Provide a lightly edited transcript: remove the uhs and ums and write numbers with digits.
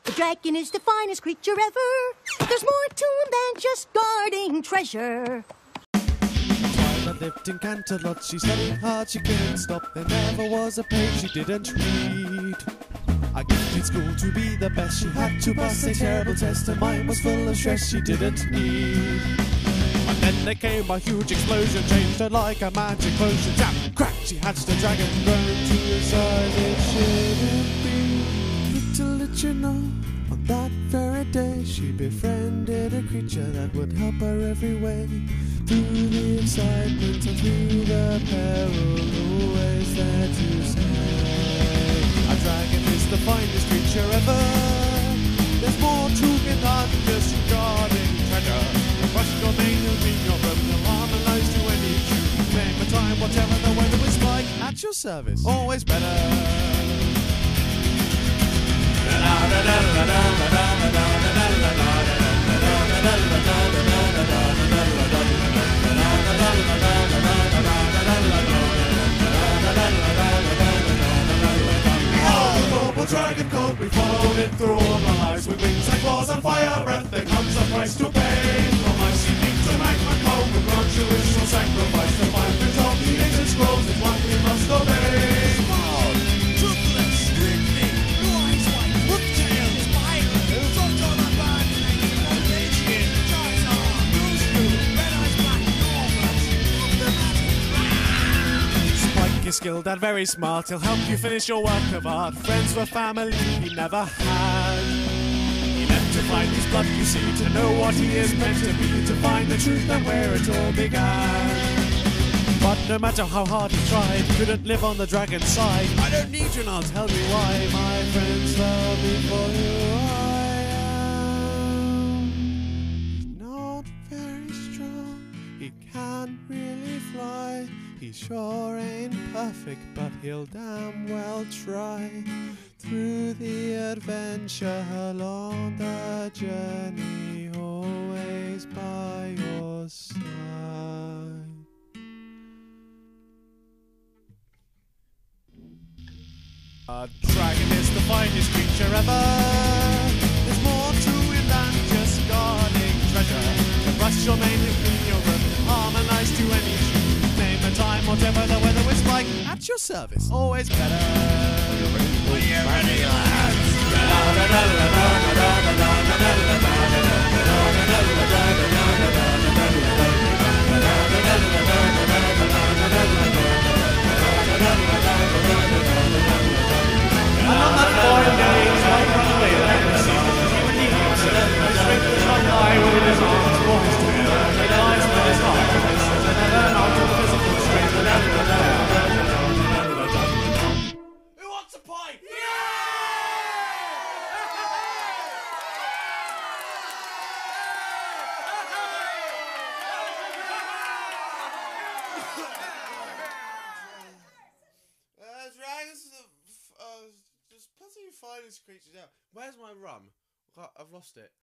The dragon is the finest creature ever. There's more to him than just guarding treasure. Twilight lived in Canterlot. She studied hard, she couldn't stop. There never was a page she didn't read. I gifted school to be the best. She had to pass a terrible test. Her mind was full of stress she didn't need. And then there came a huge explosion, changed her like a magic potion. Zap, crack, she hatched a dragon, grown to the size it shouldn't be. Little did you know, on that very day, she befriended a creature that would help her every way. Through the excitement and through the peril, always there to stay. A dragon is the finest creature ever. There's more to it than just guarding treasure. Brush your mane, you'll clean your room, you'll harmonise to any tune. Name a time, whatever the weather is like, at your service, always better. Dragon code, we followed it through all the lives. With wings and claws and fire breath, there comes a price to pay. From icy peak to magma cold, we grant you ritual sacrifice. To find the top, the ancient scrolls is what we must obey. Small, toothless, strictly, blue eyes white, hook-tailed, spiral, front on the band, orange skin, Charizard, blue stew, red eyes black, Spike is skilled and very smart. He'll help you finish your work of art. Friends were family he never had. He left to find his blood, you see, to know what he is meant to be, to find the truth and where it all began. But no matter how hard he tried, he couldn't live on the dragon's side. I don't need you and I'll tell you why. My friends fell before who I am. He's not very strong, he can't really fly. He sure ain't perfect, but he'll damn well try. Through the adventure, along the journey, always by your side. A dragon is the finest creature ever. There's more to him than just guarding treasure. To brush your mane, you clean your room, harmonise to any tune. Name a time, whatever the weather is like, at your service, always better. Are you ready, lads? And on that foreign day, his life run away with leprosy. He redeemed himself, his strength was not high with his arms, brought his together, made eyes with his heart, and never out of physical strength. Who wants a pie? Dragons just bloody finest creatures out. Where's my rum? I've lost it.